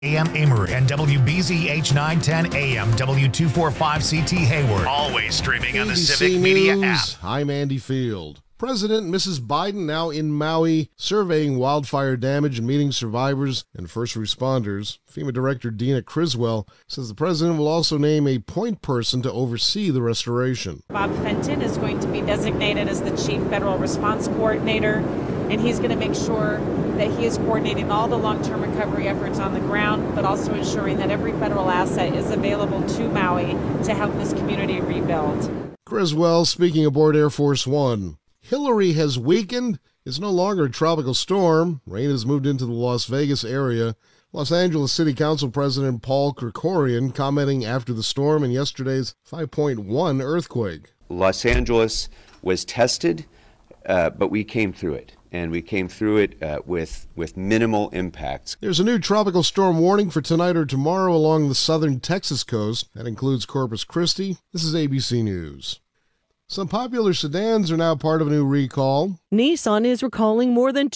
AM Amory and WBZH 910 AM W245CT Hayward. Always streaming on the ABC Civic Media News. app. I'm Andy Field. President and Mrs. Biden now in Maui, surveying wildfire damage and meeting survivors and first responders. FEMA Director Dina Criswell says the president will also name a point person to oversee the restoration. Bob Fenton is going to be designated as the Chief Federal Response Coordinator, and he's going to make sure that he is coordinating all the long-term recovery efforts on the ground, but also ensuring that every federal asset is available to Maui to help this community rebuild. Criswell speaking aboard Air Force One. Hillary has weakened. It's no longer a tropical storm. Rain has moved into the Las Vegas area. Los Angeles City Council President Paul Krikorian commenting after the storm and yesterday's 5.1 earthquake. Los Angeles was tested, but we came through it. And we came through it with minimal impacts. There's a new tropical storm warning for tonight or tomorrow along the southern Texas coast. That includes Corpus Christi. This is ABC News. Some popular sedans are now part of a new recall. Nissan is recalling more than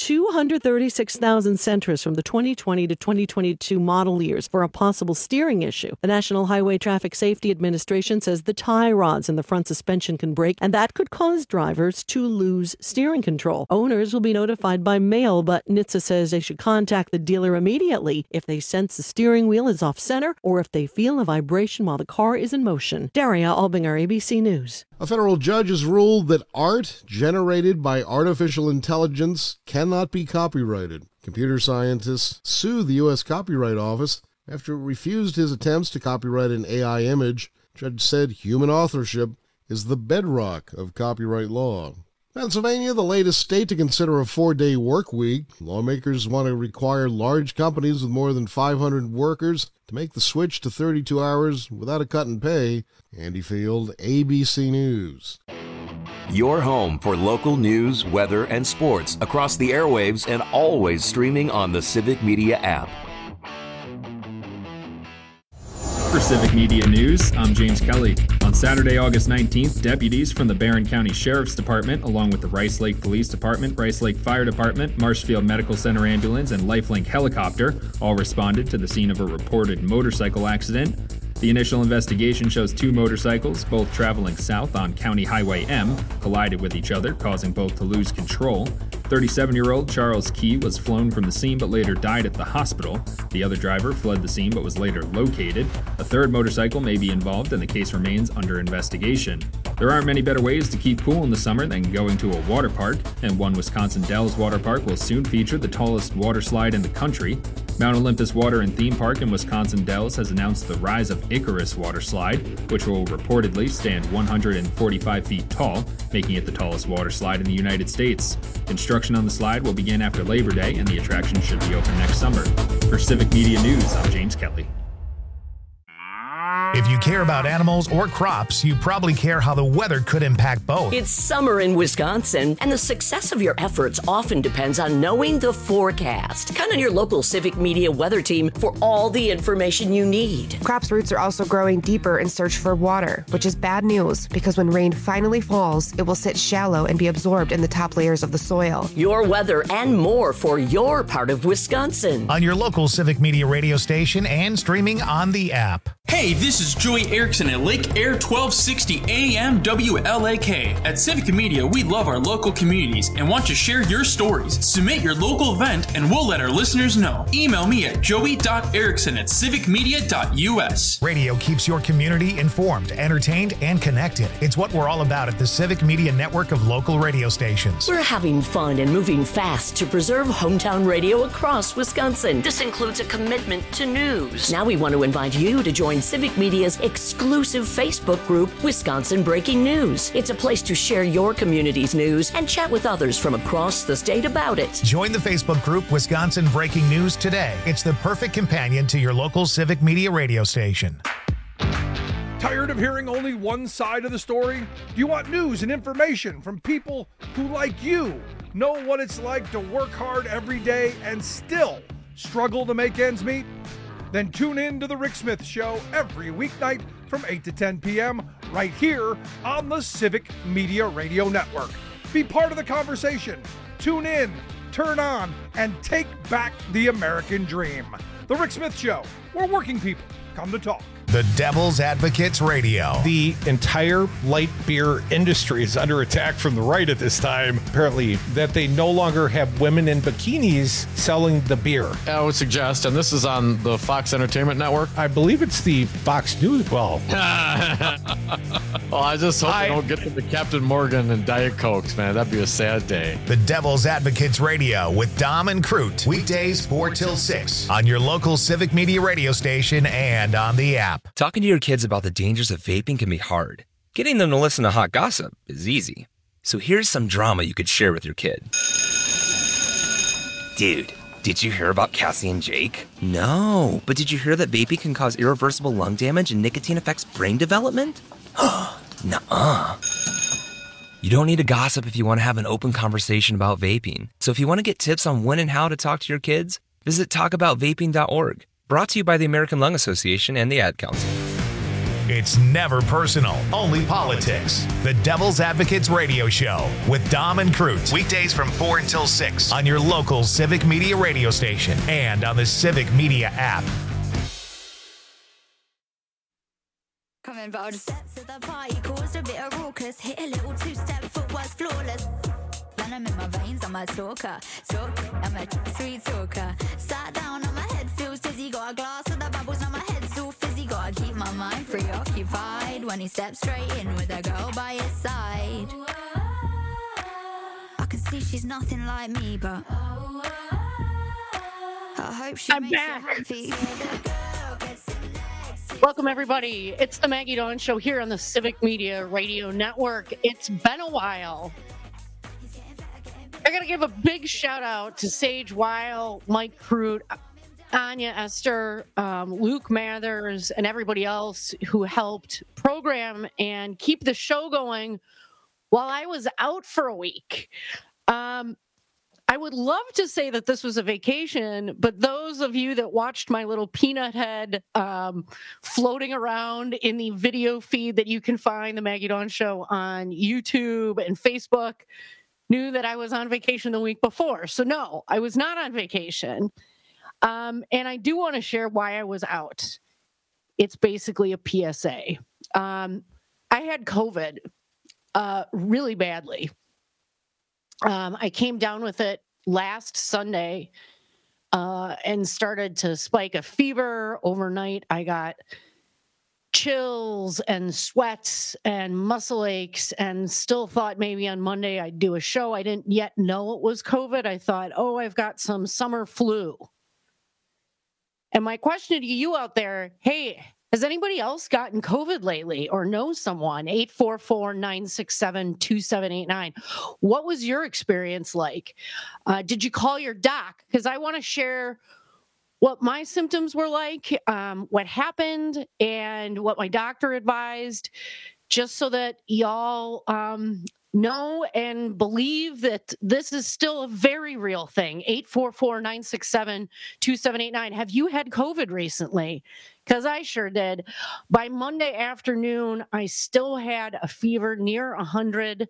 236,000 Sentras from the 2020 to 2022 model years for a possible steering issue. The National Highway Traffic Safety Administration says the tie rods in the front suspension can break, and that could cause drivers to lose steering control. Owners will be notified by mail, but NHTSA says they should contact the dealer immediately if they sense the steering wheel is off center or if they feel a vibration while the car is in motion. Daria Albinger, ABC News. A federal judge has ruled that art generated by artificial intelligence cannot be copyrighted. Computer scientists sued the U.S. Copyright Office after it refused his attempts to copyright an AI image. Judge said human authorship is the bedrock of copyright law. Pennsylvania, the latest state to consider a 4-day work week. Lawmakers want to require large companies with more than 500 workers to make the switch to 32 hours without a cut in pay. Andy Field, ABC News. Your home for local news, weather, and sports across the airwaves and always streaming on the Civic Media app. For Civic Media News, I'm James Kelly. On Saturday, August 19th, deputies from the Barron County Sheriff's Department, along with the Rice Lake Police Department, Rice Lake Fire Department, Marshfield Medical Center Ambulance, and Lifelink Helicopter, all responded to the scene of a reported motorcycle accident. The initial investigation shows two motorcycles, both traveling south on County Highway M, collided with each other, causing both to lose control. 37-year-old Charles Key was flown from the scene but later died at the hospital. The other driver fled the scene but was later located. A third motorcycle may be involved and the case remains under investigation. There aren't many better ways to keep cool in the summer than going to a water park, and One Wisconsin Dells Water Park will soon feature the tallest water slide in the country. Mount Olympus Water and Theme Park in Wisconsin Dells has announced the Rise of Icarus water slide, which will reportedly stand 145 feet tall, making it the tallest water slide in the United States. Construction on the slide will begin after Labor Day, and the attraction should be open next summer. For Civic Media News, I'm James Kelly. If you care about animals or crops, you probably care how the weather could impact both. It's summer in Wisconsin, and the success of your efforts often depends on knowing the forecast. Count on your local Civic Media weather team for all the information you need. Crops' roots are also growing deeper in search for water, which is bad news because when rain finally falls, it will sit shallow and be absorbed in the top layers of the soil. Your weather and more for your part of Wisconsin. On your local Civic Media radio station and streaming on the app. Hey, this is Joey Erickson at Lake Air 1260 AM WLAK. At Civic Media, we love our local communities and want to share your stories. Submit your local event and we'll let our listeners know. Email me at joey.erickson@civicmedia.us. Radio keeps your community informed, entertained, and connected. It's what we're all about at the Civic Media network of local radio stations. We're having fun and moving fast to preserve hometown radio across Wisconsin. This includes a commitment to news. Now we want to invite you to join Civic Media's exclusive Facebook group, Wisconsin Breaking News. It's a place to share your community's news and chat with others from across the state about it. Join the Facebook group Wisconsin Breaking News today. It's the perfect companion to your local Civic Media radio station. Tired of hearing only one side of the story? Do you want news and information from people who, like you, know what it's like to work hard every day and still struggle to make ends meet? Then tune in to The Rick Smith Show every weeknight from 8 to 10 p.m. right here on the Civic Media Radio Network. Be part of the conversation. Tune in, turn on, and take back the American dream. The Rick Smith Show, where working people come to talk. The Devil's Advocates Radio. The entire light beer industry is under attack from the right at this time, apparently, that they no longer have women in bikinis selling the beer. I would suggest, and this is on the Fox Entertainment Network. I believe it's the Fox News. Well, I just hope they don't get to the Captain Morgan and Diet Cokes, man. That'd be a sad day. The Devil's Advocates Radio with Dom and Crute. Weekdays 4 till 6 on your local Civic Media radio station and on the app. Talking to your kids about the dangers of vaping can be hard. Getting them to listen to hot gossip is easy. So here's some drama you could share with your kid. Dude, did you hear about Cassie and Jake? No, but did you hear that vaping can cause irreversible lung damage and nicotine affects brain development? Nuh-uh. You don't need to gossip if you want to have an open conversation about vaping. So if you want to get tips on when and how to talk to your kids, visit talkaboutvaping.org. Brought to you by the American Lung Association and the Ad Council. It's never personal, only politics. The Devil's Advocates Radio Show with Dom and Crute. Weekdays from 4 until 6 on your local Civic Media radio station and on the Civic Media app. Coming round the steps of the party, caused a bit of raucous. Hit a little two-step, footwork's flawless. When I'm in my veins, I'm a stalker. I'm a sweet talker. Sat down on my head, feels dizzy. Got a glass of the bubbles, now my head's all fizzy. Gotta keep my mind preoccupied when he steps straight in with a girl by his side. I can see she's nothing like me, but I hope she makes back. it happy. Welcome, everybody. It's the Maggie Dawn Show here on the Civic Media Radio Network. It's been a while. I got to give a big shout out to Sage Weil, Mike Crute, Anya Esther, Luke Mathers, and everybody else who helped program and keep the show going while I was out for a week. I would love to say that this was a vacation, but those of you that watched my little peanut head floating around in the video feed that you can find the Maggie Dawn Show on YouTube and Facebook knew that I was on vacation the week before. So no, I was not on vacation. And I do want to share why I was out. It's basically a PSA. I had COVID really badly. I came down with it last Sunday and started to spike a fever overnight. I got chills and sweats and muscle aches and still thought maybe on Monday I'd do a show. I didn't yet know it was COVID. I thought, I've got some summer flu. And my question to you out there, hey, has anybody else gotten COVID lately or know someone? 844-967-2789. What was your experience like? Did you call your doc? Because I want to share what my symptoms were like, what happened, and what my doctor advised, just so that y'all know and believe that this is still a very real thing. 844-967-2789. Have you had COVID recently? Because I sure did. By Monday afternoon, I still had a fever near 100.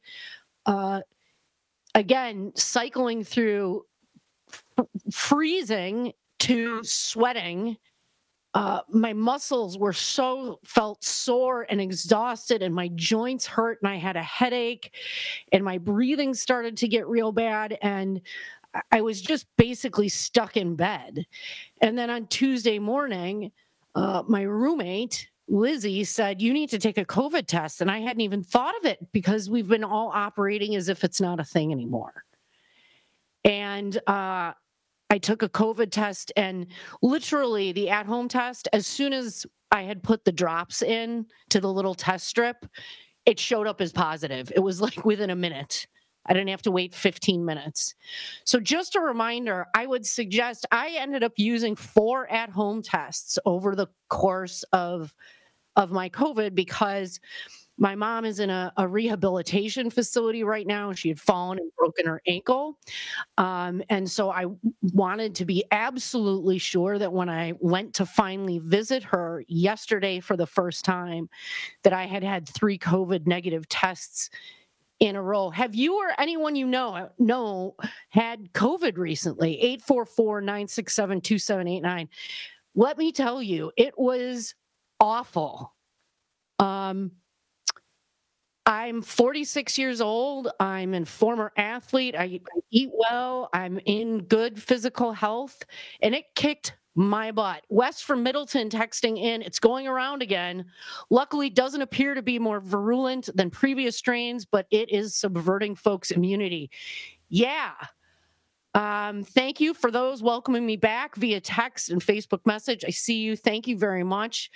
Again, cycling through freezing to sweating. My muscles felt sore and exhausted, and my joints hurt, and I had a headache, and my breathing started to get real bad, and I was just basically stuck in bed. And then on Tuesday morning, my roommate, Lizzie, said, you need to take a COVID test. And I hadn't even thought of it because we've been all operating as if it's not a thing anymore. And I took a COVID test, and literally the at-home test, as soon as I had put the drops in to the little test strip, it showed up as positive. It was like within a minute. I didn't have to wait 15 minutes. So just a reminder, I would suggest, I ended up using 4 at-home tests over the course of my COVID because my mom is in a rehabilitation facility right now. She had fallen and broken her ankle. And so I wanted to be absolutely sure that when I went to finally visit her yesterday for the first time, that I had had 3 COVID negative tests in a row. Have you or anyone you know had COVID recently? 844-967-2789. Let me tell you, it was awful. I'm 46 years old. I'm a former athlete. I eat well. I'm in good physical health, and it kicked my butt. Wes from Middleton texting in, it's going around again. Luckily, doesn't appear to be more virulent than previous strains, but it is subverting folks' immunity. Yeah. Thank you for those welcoming me back via text and Facebook message. I see you. Thank you very much.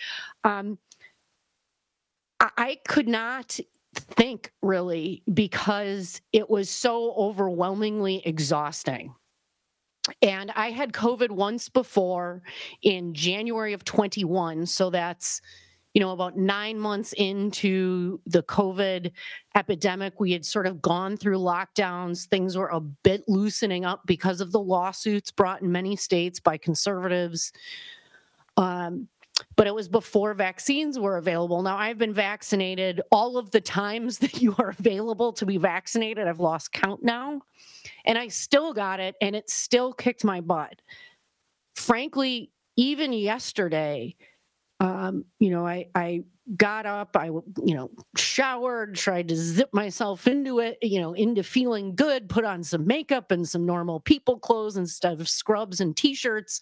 I could not think really because it was so overwhelmingly exhausting. And I had COVID once before in January of 21. So that's, about 9 months into the COVID epidemic. We had sort of gone through lockdowns. Things were a bit loosening up because of the lawsuits brought in many states by conservatives. But it was before vaccines were available. Now, I've been vaccinated all of the times that you are available to be vaccinated. I've lost count now. And I still got it, and it still kicked my butt. Frankly, even yesterday, I got up, I showered, tried to zip myself into it, into feeling good, put on some makeup and some normal people clothes instead of scrubs and T-shirts.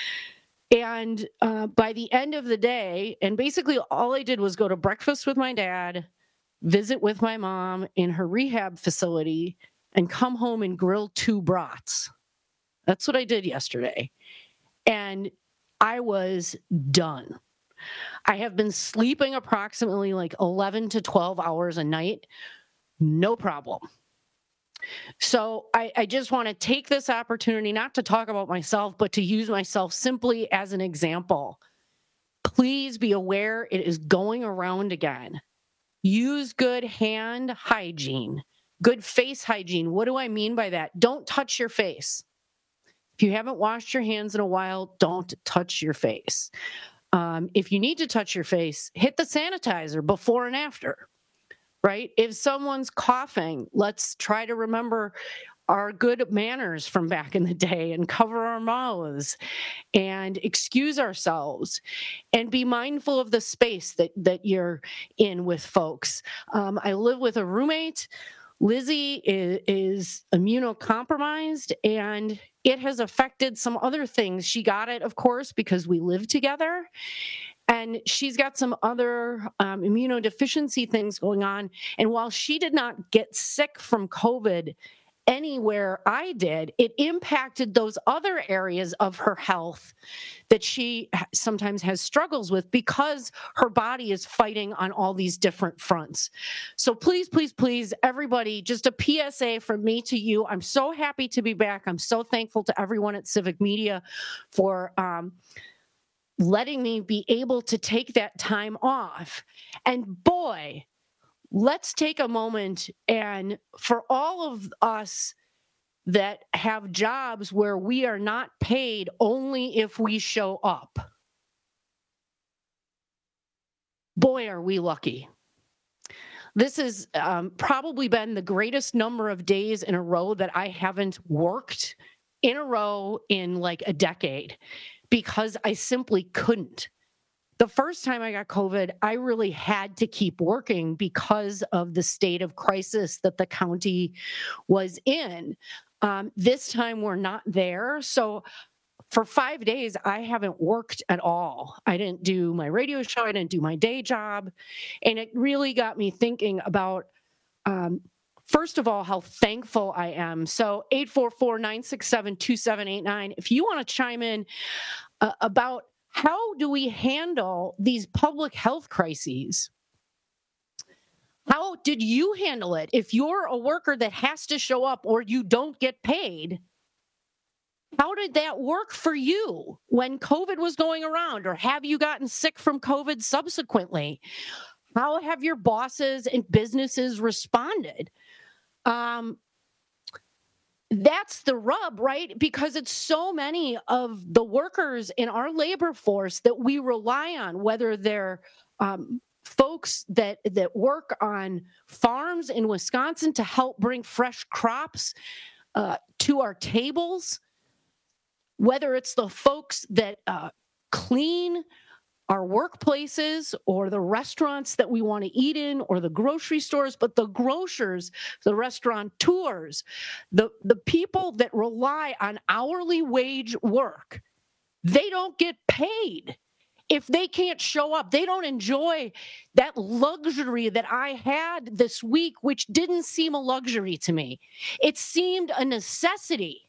And by the end of the day, and basically all I did was go to breakfast with my dad, visit with my mom in her rehab facility, and come home and grill 2 brats. That's what I did yesterday. And I was done. I have been sleeping approximately like 11 to 12 hours a night. No problem. So I just want to take this opportunity not to talk about myself, but to use myself simply as an example. Please be aware it is going around again. Use good hand hygiene, good face hygiene. What do I mean by that? Don't touch your face. If you haven't washed your hands in a while, don't touch your face. If you need to touch your face, hit the sanitizer before and after. Right? If someone's coughing, let's try to remember our good manners from back in the day and cover our mouths and excuse ourselves and be mindful of the space that you're in with folks. I live with a roommate. Lizzie is immunocompromised, and it has affected some other things. She got it, of course, because we live together. And she's got some other immunodeficiency things going on. And while she did not get sick from COVID anywhere I did, it impacted those other areas of her health that she sometimes has struggles with because her body is fighting on all these different fronts. So please, please, please, everybody, just a PSA from me to you. I'm so happy to be back. I'm so thankful to everyone at Civic Media for letting me be able to take that time off. And boy, let's take a moment, and for all of us that have jobs where we are not paid only if we show up, boy, are we lucky. This has probably been the greatest number of days in a row that I haven't worked in a row in like a decade, because I simply couldn't. The first time I got COVID, I really had to keep working because of the state of crisis that the county was in. This time we're not there. So for 5 days, I haven't worked at all. I didn't do my radio show. I didn't do my day job. And it really got me thinking about, first of all, how thankful I am. So 844-967-2789. If you want to chime in about how do we handle these public health crises? How did you handle it? If you're a worker that has to show up or you don't get paid, how did that work for you when COVID was going around? Or have you gotten sick from COVID subsequently? How have your bosses and businesses responded? That's the rub, right? Because it's so many of the workers in our labor force that we rely on, whether they're folks that work on farms in Wisconsin to help bring fresh crops to our tables, whether it's the folks that clean our workplaces or the restaurants that we want to eat in or the grocery stores, but the grocers, the restaurateurs, the people that rely on hourly wage work, they don't get paid. If they can't show up, they don't enjoy that luxury that I had this week, which didn't seem a luxury to me. It seemed a necessity.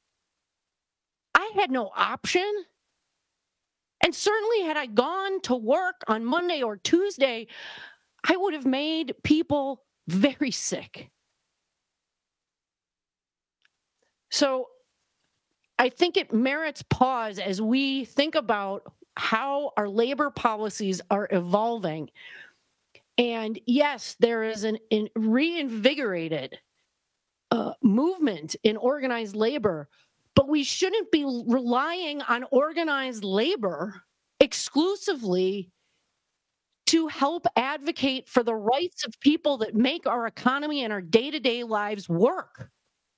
I had no option. And certainly had I gone to work on Monday or Tuesday, I would have made people very sick. So I think it merits pause as we think about how our labor policies are evolving. And yes, there is an reinvigorated movement in organized labor, but we shouldn't be relying on organized labor exclusively to help advocate for the rights of people that make our economy and our day-to-day lives work.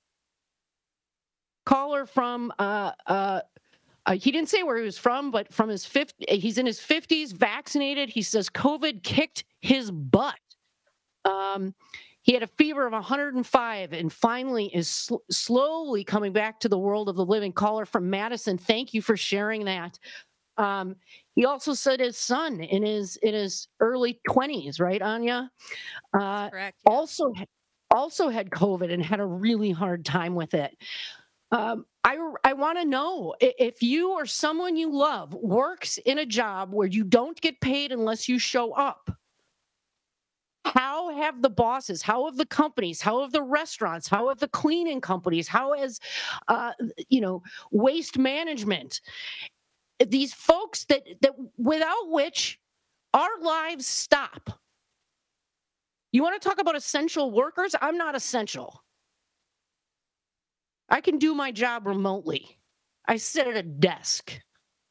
Caller from he didn't say where he was from, but from his he's in his 50s, vaccinated. He says COVID kicked his butt. He had a fever of 105 and finally is slowly coming back to the world of the living. Caller from Madison, thank you for sharing that. He also said his son in his early 20s, right, Anya? Correct. Yeah. Also had COVID and had a really hard time with it. I want to know if you or someone you love works in a job where you don't get paid unless you show up. How have the bosses, how have the companies, how have the restaurants, how have the cleaning companies, how has, waste management, these folks that without which our lives stop. You want to talk about essential workers? I'm not essential. I can do my job remotely. I sit at a desk.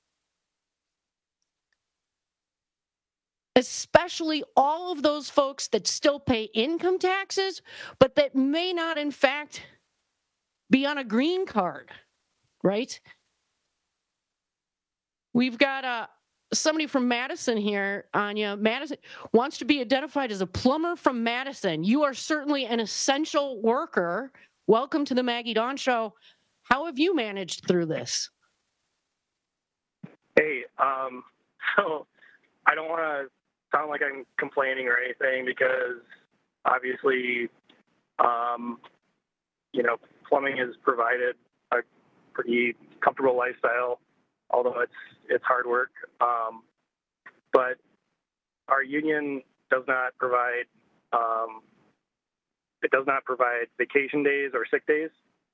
Especially all of those folks that still pay income taxes, but that may not, in fact, be on a green card, right? We've got somebody from Madison here, Anya. Madison wants to be identified as a plumber from Madison. You are certainly an essential worker. Welcome to the Maggie Dawn Show. How have you managed through this? Hey, so I don't want to sound like I'm complaining or anything because obviously, plumbing has provided a pretty comfortable lifestyle, although it's hard work. But our union does not provide vacation days or sick days.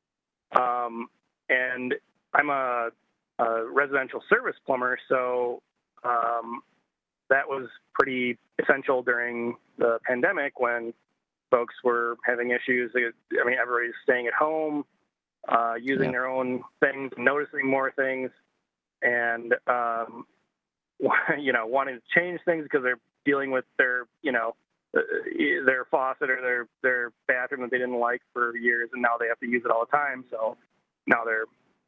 And I'm a residential service plumber, so that was pretty essential during the pandemic when folks were having issues. I mean, everybody's staying at home, using their own things, noticing more things, and, wanting to change things because they're dealing with their faucet or their bathroom that they didn't like for years, and now they have to use it all the time. So now they're,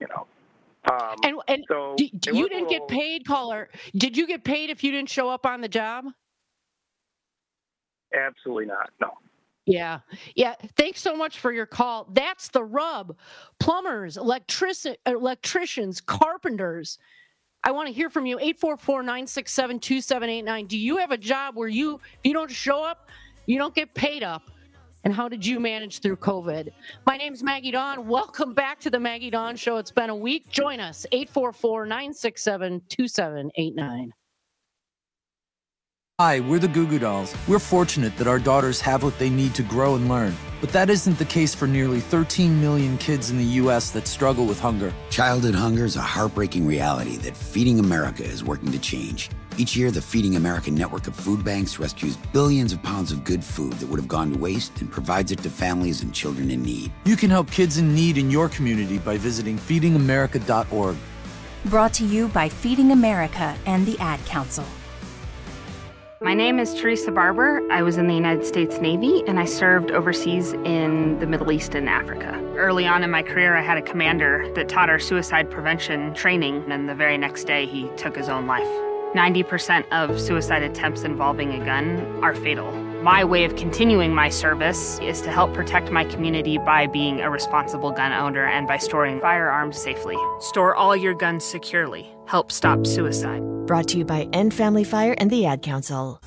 so you didn't get paid, caller. Did you get paid if you didn't show up on the job? Absolutely not. No. Yeah. Thanks so much for your call. That's the rub. Plumbers, electricians, carpenters. I want to hear from you. 844-967-2789. Do you have a job where if you don't show up, you don't get paid up? And how did you manage through COVID? My name's Maggie Dawn. Welcome back to the Maggie Dawn Show. It's been a week. Join us, 844-967-2789. Hi, we're the Goo Goo Dolls. We're fortunate that our daughters have what they need to grow and learn. But that isn't the case for nearly 13 million kids in the U.S. that struggle with hunger. Childhood hunger is a heartbreaking reality that Feeding America is working to change. Each year, the Feeding America network of food banks rescues billions of pounds of good food that would have gone to waste and provides it to families and children in need. You can help kids in need in your community by visiting feedingamerica.org. Brought to you by Feeding America and the Ad Council. My name is Teresa Barber. I was in the United States Navy, and I served overseas in the Middle East and Africa. Early on in my career, I had a commander that taught our suicide prevention training, and the very next day, he took his own life. 90% of suicide attempts involving a gun are fatal. My way of continuing my service is to help protect my community by being a responsible gun owner and by storing firearms safely. Store all your guns securely. Help stop suicide. Brought to you by End Family Fire and the Ad Council.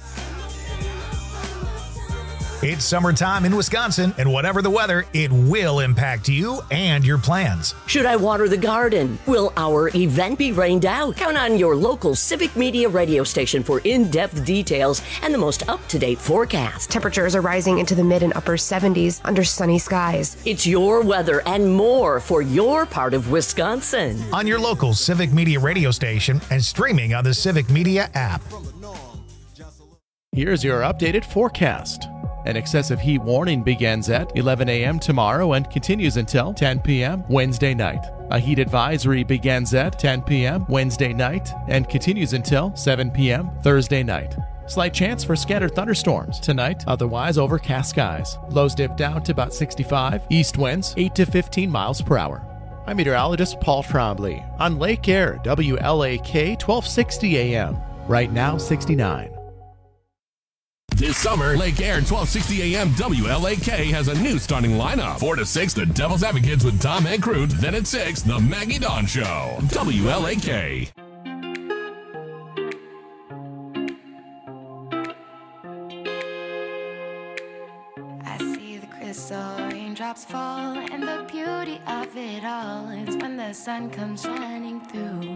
It's summertime in Wisconsin, and whatever the weather, it will impact you and your plans. Should I water the garden? Will our event be rained out? Count on your local Civic Media radio station for in-depth details and the most up-to-date forecast. Temperatures are rising into the mid and upper 70s under sunny skies. It's your weather and more for your part of Wisconsin. On your local Civic Media radio station and streaming on the Civic Media app. Here's your updated forecast. An excessive heat warning begins at 11 a.m. tomorrow and continues until 10 p.m. Wednesday night. A heat advisory begins at 10 p.m. Wednesday night and continues until 7 p.m. Thursday night. Slight chance for scattered thunderstorms tonight, otherwise overcast skies. Lows dip down to about 65, east winds 8 to 15 miles per hour. I'm meteorologist Paul Trombley on Lake Air, WLAK 1260 AM. Right now, 69. This summer, Lake Air 1260 AM WLAK has a new starting lineup. 4 to 6, the Devil's Advocates with Tom and Crute. Then at 6, the Maggie Dawn Show. WLAK. I see the crystal raindrops fall, and the beauty of it all is when the sun comes shining through.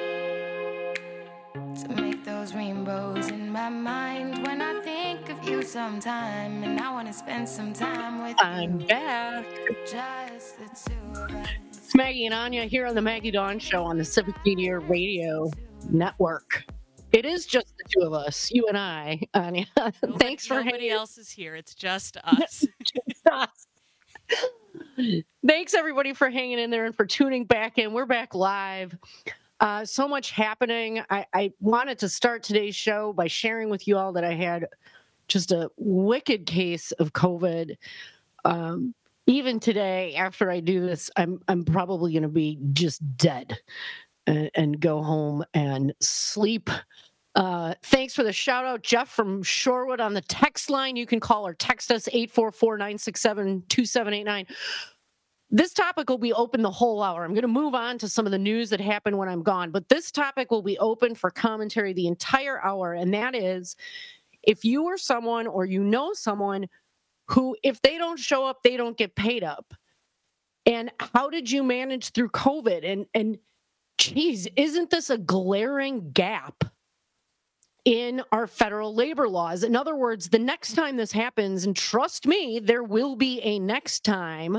To make those rainbows in my mind when I think of you sometime, and I want to spend some time with you. I'm back. Just the two of us. It's Maggie and Anya here on the Maggie Dawn Show on the Civic Media Radio Network. It is just the two of us, you and I, Anya. Thanks for nobody else is here. It's just us. Just us. Thanks everybody for hanging in there and for tuning back in. We're back live. So much happening. I wanted to start today's show by sharing with you all that I had just a wicked case of COVID. Even today, after I do this, I'm probably going to be just dead and go home and sleep. Thanks for the shout out, Jeff from Shorewood on the text line. You can call or text us 844-967-2789. This topic will be open the whole hour. I'm going to move on to some of the news that happened when I'm gone, but this topic will be open for commentary the entire hour, and that is if you are someone or you know someone who, if they don't show up, they don't get paid up. And how did you manage through COVID? And geez, isn't this a glaring gap in our federal labor laws? In other words, the next time this happens, and trust me, there will be a next time,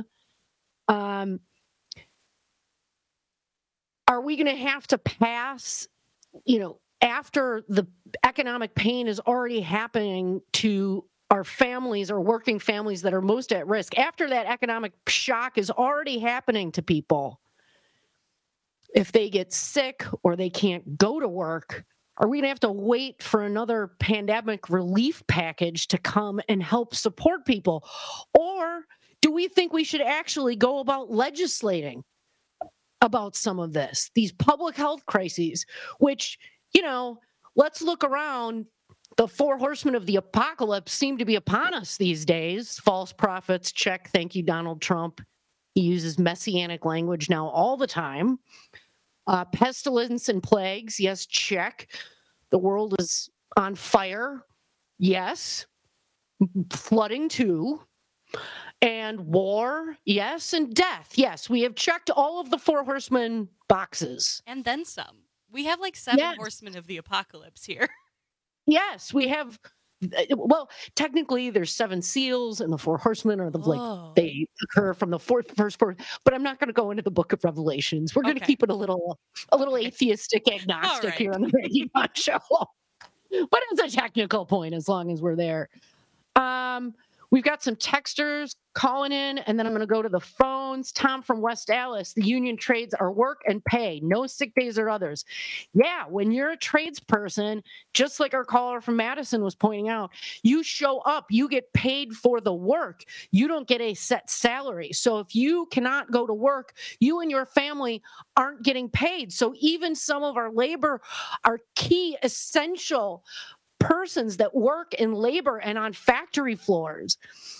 are we going to have to pass, after the economic pain is already happening to our families or working families that are most at risk, after that economic shock is already happening to people, if they get sick or they can't go to work, are we going to have to wait for another pandemic relief package to come and help support people? Or do we think we should actually go about legislating about some of this, these public health crises, which, let's look around. The 4 horsemen of the apocalypse seem to be upon us these days. False prophets, check. Thank you, Donald Trump. He uses messianic language now all the time. Pestilence and plagues, yes, check. The world is on fire, yes. Flooding too. And war, yes, and death, yes. We have checked all of the 4 horsemen boxes. And then some. We have like 7 horsemen of the apocalypse here. Yes, we have. Well, technically, there's 7 seals, and the 4 horsemen are they occur from the first. But I'm not going to go into the Book of Revelations. We're going to keep it a little atheistic, agnostic here on the Radio Show. But it's a technical point, as long as we're there. We've got some texters calling in, and then I'm going to go to the phones. Tom from West Allis, the union trades are work and pay, no sick days or others. Yeah, when you're a tradesperson, just like our caller from Madison was pointing out, you show up, you get paid for the work. You don't get a set salary. So if you cannot go to work, you and your family aren't getting paid. So even some of our labor, our key essential persons that work in labor and on factory floors,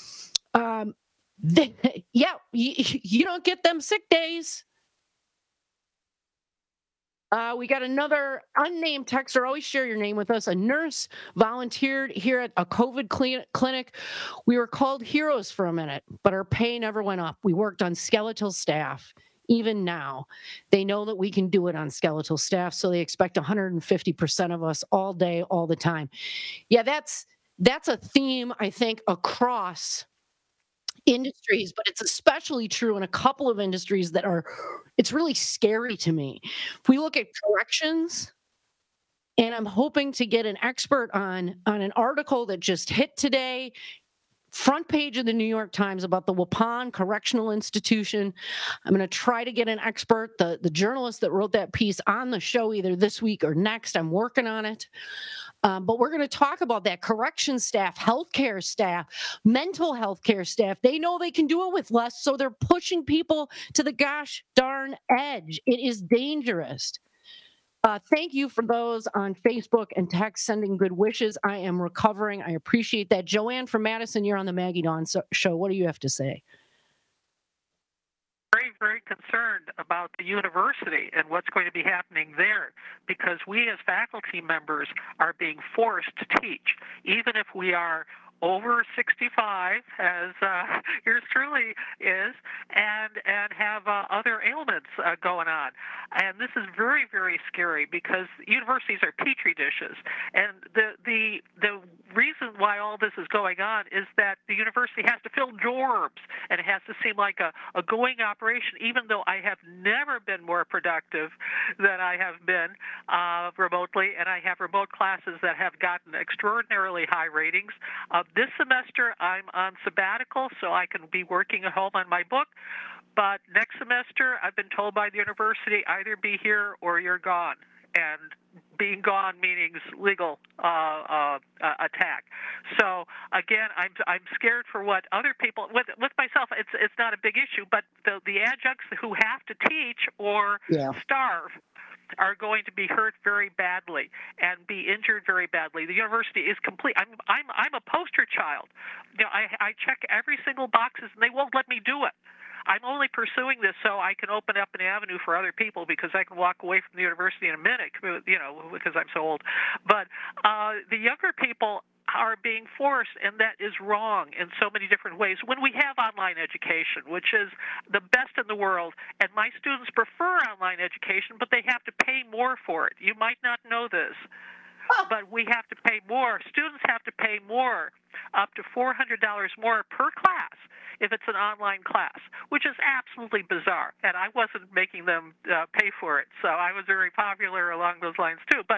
you don't get them sick days. We got another unnamed texter. Always share your name with us. A nurse volunteered here at a COVID clinic. We were called heroes for a minute, but our pay never went up. We worked on skeletal staff. Even now, they know that we can do it on skeletal staff, so they expect 150% of us all day, all the time. Yeah, that's a theme, I think, across industries, but it's especially true in a couple of industries that are, it's really scary to me. If we look at corrections, and I'm hoping to get an expert on an article that just hit today, front page of the New York Times, about the Waupun Correctional Institution. I'm going to try to get an expert, the journalist that wrote that piece, on the show either this week or next. I'm working on it. But we're going to talk about that. Correction staff, healthcare staff, mental health care staff. They know they can do it with less, so they're pushing people to the gosh darn edge. It is dangerous. Thank you for those on Facebook and text sending good wishes. I am recovering. I appreciate that. Joanne from Madison, you're on the Maggie Dawn show. What do you have to say? Very, very concerned about the university and what's going to be happening there, because we as faculty members are being forced to teach, even if we are over 65, as yours truly is, and have other ailments going on. And this is very, very scary, because universities are petri dishes. And the reason why all this is going on is that the university has to fill dorms, and it has to seem like a going operation, even though I have never been more productive than I have been remotely, and I have remote classes that have gotten extraordinarily high ratings. This semester, I'm on sabbatical, so I can be working at home on my book. But next semester, I've been told by the university, either be here or you're gone. And being gone means legal attack. So again, I'm scared for what other people. With myself, it's not a big issue, but the adjuncts who have to teach or starve are going to be hurt very badly and be injured very badly. The university is complete. I'm a poster child. You know, I check every single boxes, and they won't let me do it. I'm only pursuing this so I can open up an avenue for other people, because I can walk away from the university in a minute, you know, because I'm so old. But the younger people are being forced, and that is wrong in so many different ways. When we have online education, which is the best in the world, and my students prefer online education, but they have to pay more for it. You might not know this, but we have to pay more. Students have to pay more, up to $400 more per class if it's an online class, which is absolutely bizarre. And I wasn't making them pay for it, so I was very popular along those lines too. But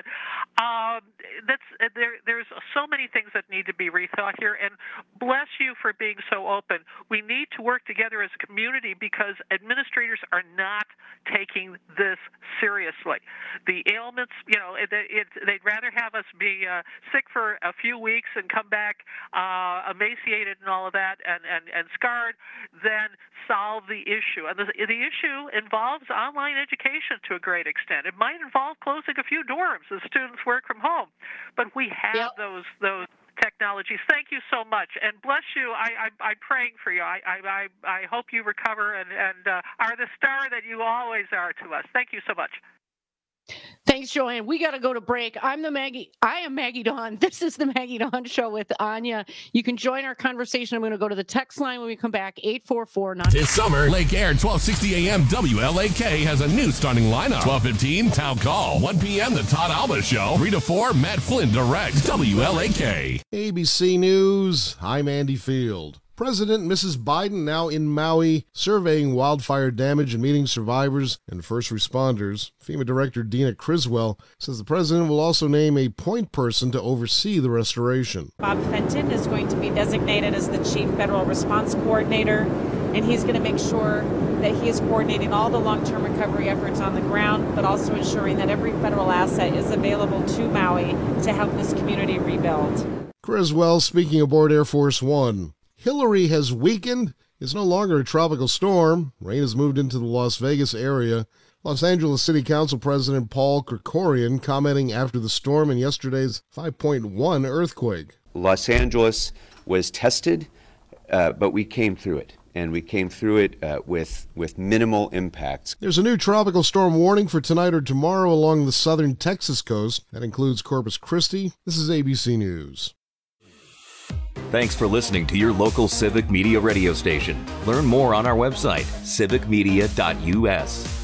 there's so many things that need to be rethought here, and bless you for being so open. We need to work together as a community, because administrators are not taking this seriously. The ailments, you know, they'd rather have us be sick for a few weeks and come back emaciated and all of that, and scarred, than solve the issue. And the issue involves online education to a great extent. It might involve closing a few dorms as students work from home, but we have those technologies. Thank you so much, and bless you. I'm praying for you. I hope you recover and are the star that you always are to us. Thank you so much. Thanks, Joanne. We got to go to break. I am Maggie Dawn. This is the Maggie Dawn Show with Anya. You can join our conversation. I'm going to go to the text line when we come back, 844. This summer, Lake Air 1260 AM WLAK has a new starting lineup. 12:15, Town Call. 1 p.m., The Todd Alba Show. 3 to 4, Matt Flynn directs WLAK. ABC News, I'm Andy Field. President and Mrs. Biden now in Maui, surveying wildfire damage and meeting survivors and first responders. FEMA Director Dina Criswell says the president will also name a point person to oversee the restoration. Bob Fenton is going to be designated as the Chief Federal Response Coordinator, and he's going to make sure that he is coordinating all the long-term recovery efforts on the ground, but also ensuring that every federal asset is available to Maui to help this community rebuild. Criswell speaking aboard Air Force One. Hillary has weakened. It's no longer a tropical storm. Rain has moved into the Las Vegas area. Los Angeles City Council President Paul Krikorian commenting after the storm and yesterday's 5.1 earthquake. Los Angeles was tested, but we came through it. And we came through it with minimal impacts. There's a new tropical storm warning for tonight or tomorrow along the southern Texas coast. That includes Corpus Christi. This is ABC News. Thanks for listening to your local Civic Media radio station. Learn more on our website, civicmedia.us.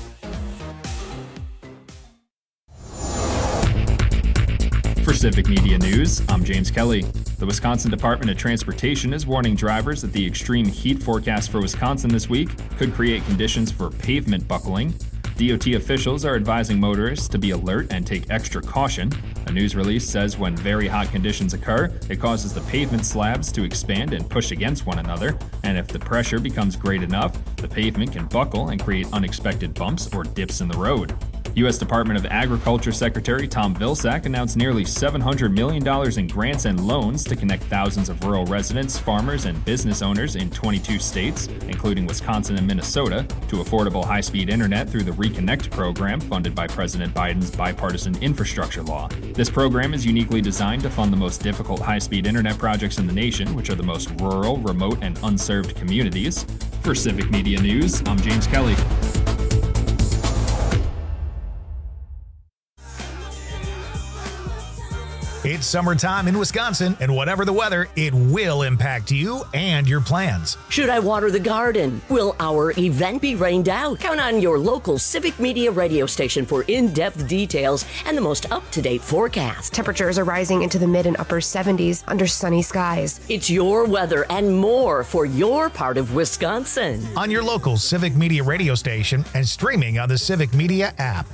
For Civic Media News, I'm James Kelly. The Wisconsin Department of Transportation is warning drivers that the extreme heat forecast for Wisconsin this week could create conditions for pavement buckling. DOT officials are advising motorists to be alert and take extra caution. A news release says when very hot conditions occur, it causes the pavement slabs to expand and push against one another, and if the pressure becomes great enough, the pavement can buckle and create unexpected bumps or dips in the road. U.S. Department of Agriculture Secretary Tom Vilsack announced nearly $700 million in grants and loans to connect thousands of rural residents, farmers, and business owners in 22 states, including Wisconsin and Minnesota, to affordable high-speed internet through the Reconnect program funded by President Biden's bipartisan infrastructure law. This program is uniquely designed to fund the most difficult high-speed internet projects in the nation, which are the most rural, remote, and unserved communities. For Civic Media News, I'm James Kelly. It's summertime in Wisconsin, and whatever the weather, it will impact you and your plans. Should I water the garden? Will our event be rained out? Count on your local Civic Media radio station for in-depth details and the most up-to-date forecast. Temperatures are rising into the mid and upper 70s under sunny skies. It's your weather and more for your part of Wisconsin. On your local Civic Media radio station and streaming on the Civic Media app.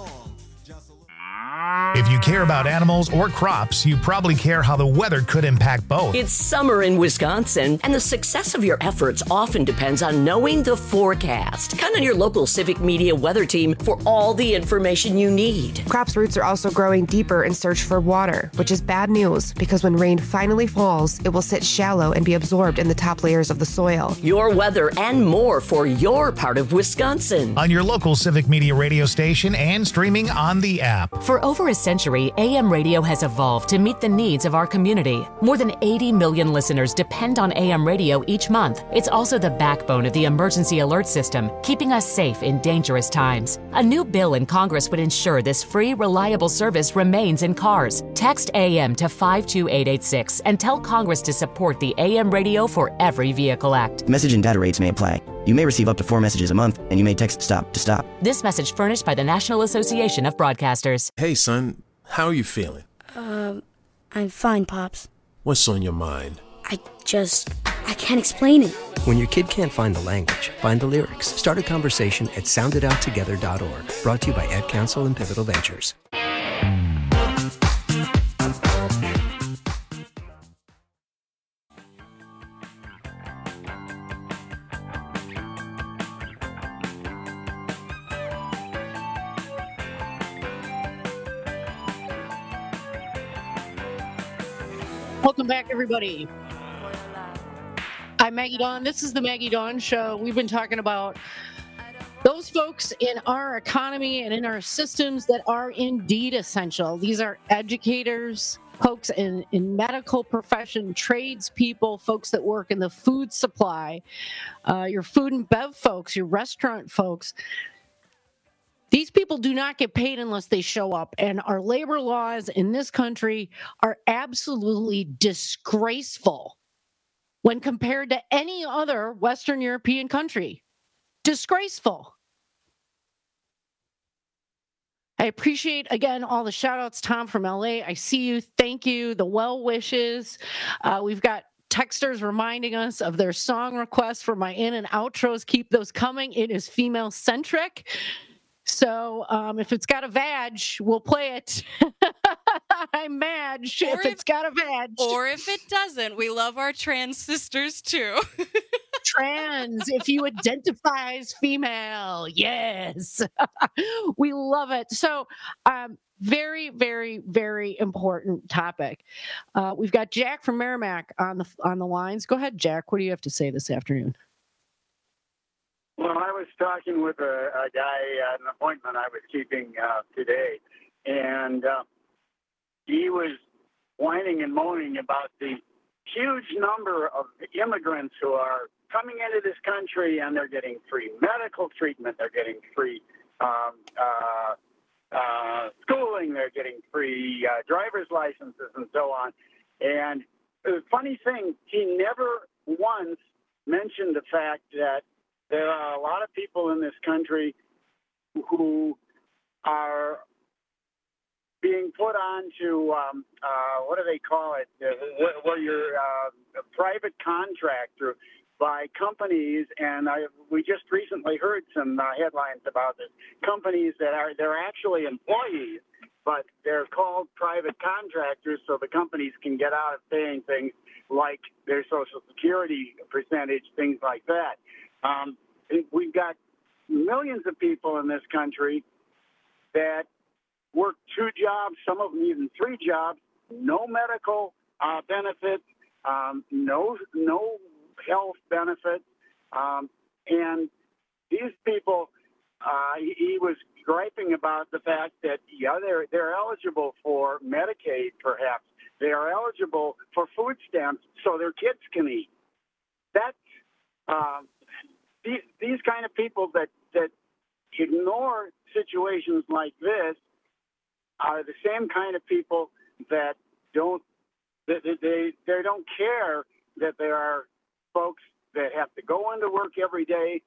If you care about animals or crops, you probably care how the weather could impact both. It's summer in Wisconsin, and the success of your efforts often depends on knowing the forecast. Count on your local Civic Media weather team for all the information you need. Crops' roots are also growing deeper in search for water, which is bad news because when rain finally falls, it will sit shallow and be absorbed in the top layers of the soil. Your weather and more for your part of Wisconsin. On your local Civic Media radio station and streaming on the app. For over a century, AM radio has evolved to meet the needs of our community. More than 80 million listeners depend on AM radio each month. It's also the backbone of the emergency alert system, keeping us safe in dangerous times. A new bill in Congress would ensure this free, reliable service remains in cars. Text AM to 52886 and tell Congress to support the AM Radio for Every Vehicle Act. Message and data rates may apply. You may receive up to 4 messages a month, and you may text STOP to stop. This message furnished by the National Association of Broadcasters. Hey, son. How are you feeling? I'm fine, Pops. What's on your mind? I can't explain it. When your kid can't find the language, find the lyrics. Start a conversation at sounditouttogether.org. Brought to you by Ad Council and Pivotal Ventures. Welcome back, everybody. I'm Maggie Dawn. This is the Maggie Dawn Show. We've been talking about those folks in our economy and in our systems that are indeed essential. These are educators, folks in medical profession, tradespeople, folks that work in the food supply, your food and bev folks, your restaurant folks. These people do not get paid unless they show up, and our labor laws in this country are absolutely disgraceful when compared to any other Western European country. Disgraceful. I appreciate, again, all the shout-outs. Tom from LA, I see you. Thank you. The well wishes. We've got texters reminding us of their song requests for my in and outros. Keep those coming. It is female centric. So if it's got a vag, we'll play it. I'm mad if it's got a vag. Or if it doesn't, we love our trans sisters too. Trans, if you identify as female, yes. We love it. So very, very, very important topic. We've got Jack from Merrimack on the lines. Go ahead, Jack. What do you have to say this afternoon? Well, I was talking with a guy at an appointment I was keeping today, and he was whining and moaning about the huge number of immigrants who are coming into this country, and they're getting free medical treatment, they're getting free schooling, they're getting free driver's licenses, and so on. And the funny thing, he never once mentioned the fact that there are a lot of people in this country who are being put onto, what do they call it, where you're a private contractor by companies, and we just recently heard some headlines about this, companies that they're actually employees, but they're called private contractors so the companies can get out of paying things like their Social Security percentage, things like that. We've got millions of people in this country that work 2 jobs, some of them even 3 jobs, no medical benefits, no health benefits, and these people, he was griping about the fact that they're eligible for Medicaid, perhaps. They are eligible for food stamps so their kids can eat. That's these kind of people that ignore situations like this are the same kind of people that don't care that there are folks that have to go into work every day,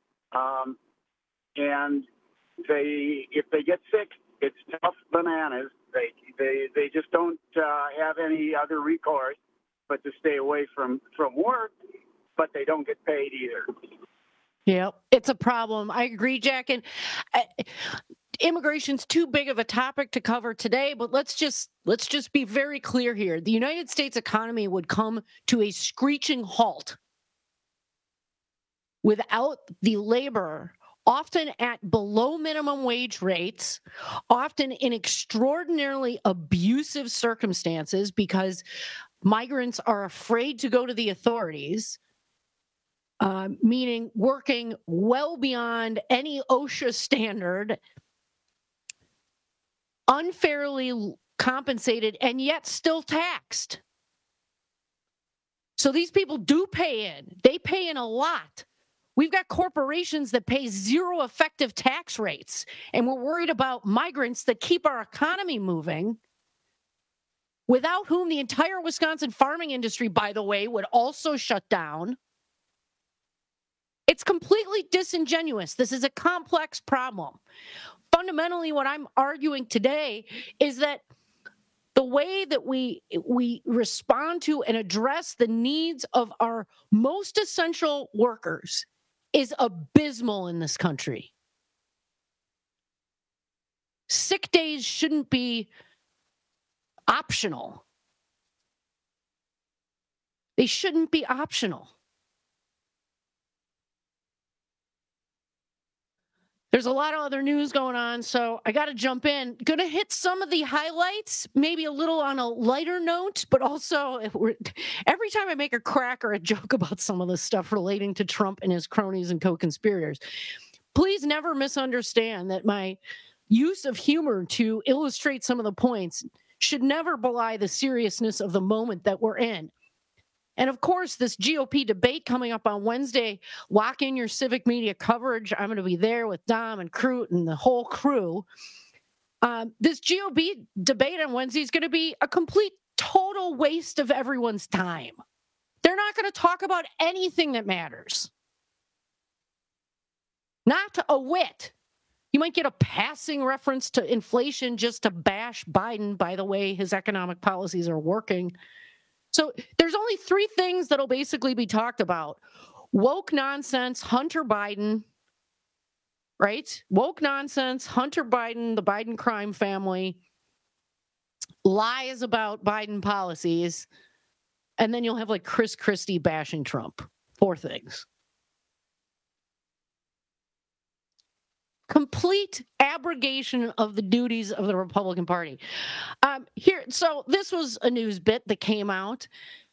and if they get sick, it's tough bananas. They just don't have any other recourse but to stay away from work, but they don't get paid either. Yeah, it's a problem. I agree, Jack. And immigration's too big of a topic to cover today, but let's just be very clear here. The United States economy would come to a screeching halt without the labor, often at below minimum wage rates, often in extraordinarily abusive circumstances because migrants are afraid to go to the authorities. Meaning working well beyond any OSHA standard, unfairly compensated, and yet still taxed. So these people do pay in. They pay in a lot. We've got corporations that pay 0 effective tax rates, and we're worried about migrants that keep our economy moving, without whom the entire Wisconsin farming industry, by the way, would also shut down. It's completely disingenuous. This is a complex problem. Fundamentally, what I'm arguing today is that the way that we respond to and address the needs of our most essential workers is abysmal in this country. Sick days shouldn't be optional. They shouldn't be optional. There's a lot of other news going on, so I got to jump in. Going to hit some of the highlights, maybe a little on a lighter note, but also every time I make a crack or a joke about some of this stuff relating to Trump and his cronies and co-conspirators, please never misunderstand that my use of humor to illustrate some of the points should never belie the seriousness of the moment that we're in. And of course, this GOP debate coming up on Wednesday, lock in your civic media coverage. I'm going to be there with Dom and Crute and the whole crew. This GOP debate on Wednesday is going to be a complete, total waste of everyone's time. They're not going to talk about anything that matters. Not a whit. You might get a passing reference to inflation just to bash Biden by the way his economic policies are working. So there's only three things that'll basically be talked about. Woke nonsense, Hunter Biden, right? Woke nonsense, Hunter Biden, the Biden crime family, lies about Biden policies, and then you'll have like Chris Christie bashing Trump. 4 things. Complete abrogation of the duties of the Republican Party. So this was a news bit that came out.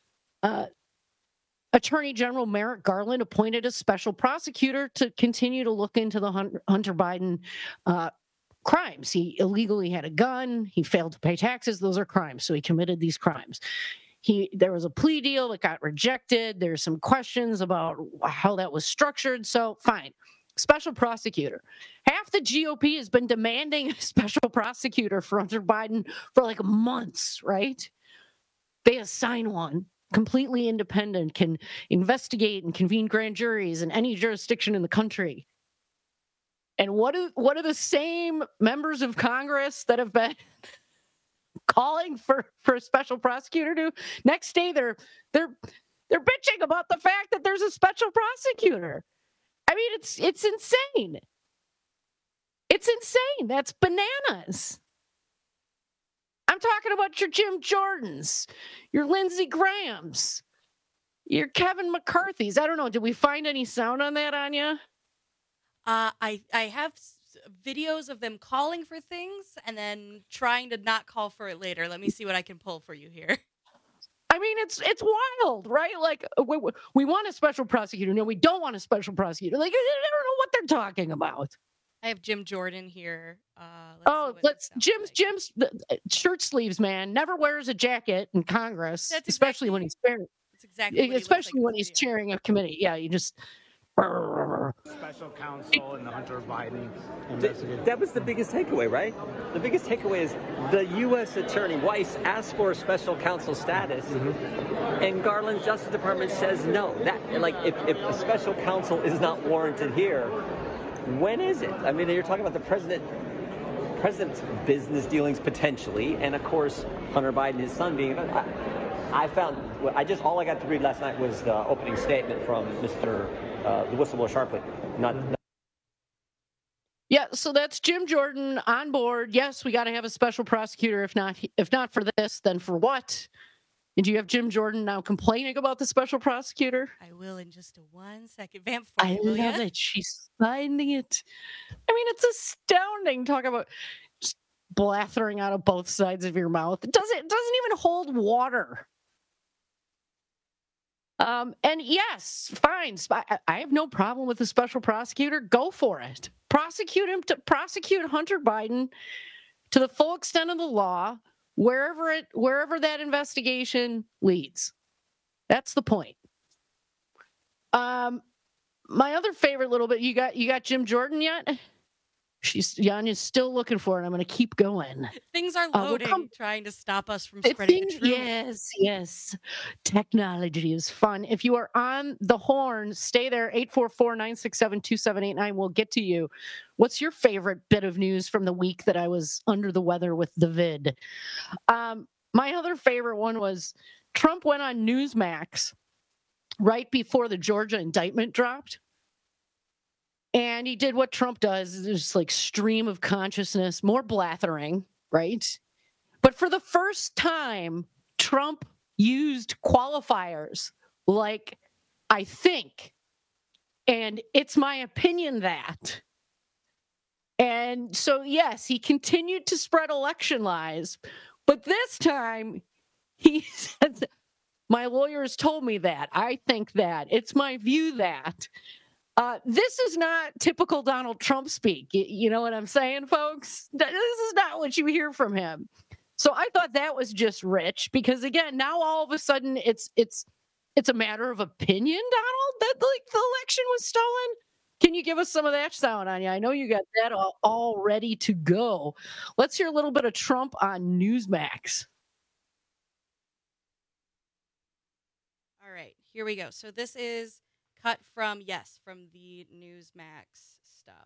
Attorney General Merrick Garland appointed a special prosecutor to continue to look into the Hunter Biden crimes. He illegally had a gun. He failed to pay taxes. Those are crimes. So he committed these crimes. There was a plea deal that got rejected. There's some questions about how that was structured. So fine. Special prosecutor. Half the GOP has been demanding a special prosecutor for Hunter Biden for like months, right? They assign one, completely independent, can investigate and convene grand juries in any jurisdiction in the country. And what are the same members of Congress that have been calling for a special prosecutor do? Next day they're bitching about the fact that there's a special prosecutor. I mean, it's insane. It's insane. That's bananas. I'm talking about your Jim Jordans, your Lindsey Grahams, your Kevin McCarthy's. I don't know. Did we find any sound on that, Anya? I have videos of them calling for things and then trying to not call for it later. Let me see what I can pull for you here. I mean, it's wild, right? Like, we want a special prosecutor. No, we don't want a special prosecutor. Like, I don't know what they're talking about. I have Jim Jordan here. Jim's shirt sleeves, man. Never wears a jacket in Congress, especially when he's chairing. That's exactly. Especially when he's chairing a committee. Yeah, you just. Special counsel and the Hunter Biden investigation. That was the biggest takeaway, right? The biggest takeaway is the U.S. Attorney Weiss asked for special counsel status, and Garland's Justice Department says no. If a special counsel is not warranted here, when is it? I mean, you're talking about the president's business dealings potentially, and of course Hunter Biden, his son, being. All I got to read last night was the opening statement from Mr. The whistleblower Sharpley. Yeah, so that's Jim Jordan on board. Yes, we got to have a special prosecutor. If not for this, then for what? And do you have Jim Jordan now complaining about the special prosecutor? I will in just 1 second. Vamp for I love it. She's finding it. I mean, it's astounding. Talk about just blathering out of both sides of your mouth. It doesn't even hold water. And yes, fine. I have no problem with the special prosecutor. Go for it. Prosecute Hunter Biden to the full extent of the law, wherever that investigation leads. That's the point. My other favorite little bit, you got Jim Jordan yet? Yanya's still looking for it. I'm going to keep going. Things are loading, trying to stop us from spreading the truth. Yes. Technology is fun. If you are on the horn, stay there. 844-967-2789. We'll get to you. What's your favorite bit of news from the week that I was under the weather with the vid? My other favorite one was Trump went on Newsmax right before the Georgia indictment dropped. And he did what Trump does, just like stream of consciousness, more blathering, right? But for the first time, Trump used qualifiers like, I think, and it's my opinion that. And so, yes, he continued to spread election lies, but this time he said, my lawyers told me that. I think that. It's my view that. This is not typical Donald Trump speak. You know what I'm saying, folks? This is not what you hear from him. So I thought that was just rich because, again, now all of a sudden it's a matter of opinion, Donald, that like the election was stolen. Can you give us some of that sound, Anya? I know you got that all ready to go. Let's hear a little bit of Trump on Newsmax. All right, here we go. So this is cut from the Newsmax stuff.